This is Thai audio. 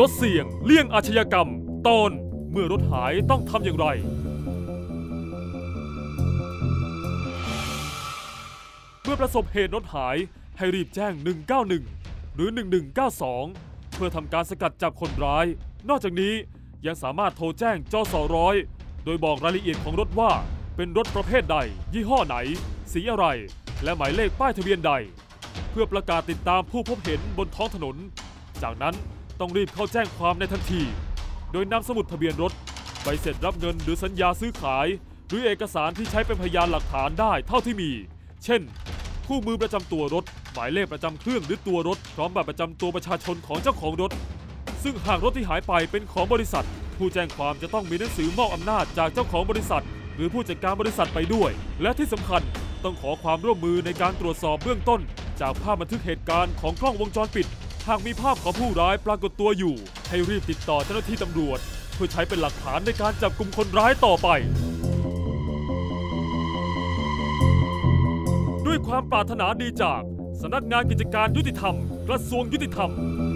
ดเสี่ยงเลี่ยงอาชญากรรมตอนเมื่อรถหายต้องทำอย่างไรเมื่อประสบเหตุรถหายให้รีบแจ้ง191หรือ1192เพื่อทำการสกัดจับคนร้ายนอกจากนี้ยังสามารถโทรแจ้งจส.100โดยบอกรายละเอียดของรถว่าเป็นรถประเภทใดยี่ห้อไหนสีอะไรและหมายเลขป้ายทะเบียนใดเพื่อประกาศติดตามผู้พบเห็นบนท้องถนนจากนั้นต้องรีบเข้าแจ้งความในทันทีโดยนำสมุดทะเบียนรถใบเสร็จรับเงินหรือสัญญาซื้อขายหรือเอกสารที่ใช้เป็นพยานหลักฐานได้เท่าที่มีเช่นคู่มือประจำตัวรถหมายเลขประจำเครื่องหรือตัวรถพร้อมบัตรประจำตัวประชาชนของเจ้าของรถซึ่งหากรถที่หายไปเป็นของบริษัทผู้แจ้งความจะต้องมีหนังสือมอบอำนาจจากเจ้าของบริษัทหรือผู้จัดการบริษัทไปด้วยและที่สำคัญต้องขอความร่วมมือในการตรวจสอบเบื้องต้นจากภาพบันทึกเหตุการณ์ของกล้องวงจรปิดหากมีภาพของผู้ร้ายปรากฏตัวอยู่ให้รีบติดต่อเจ้าหน้าที่ตำรวจเพื่อใช้เป็นหลักฐานในการจับกุมคนร้ายต่อไปด้วยความปรารถนาดีจากสำนักงานกิจการยุติธรรมกระทรวงยุติธรรม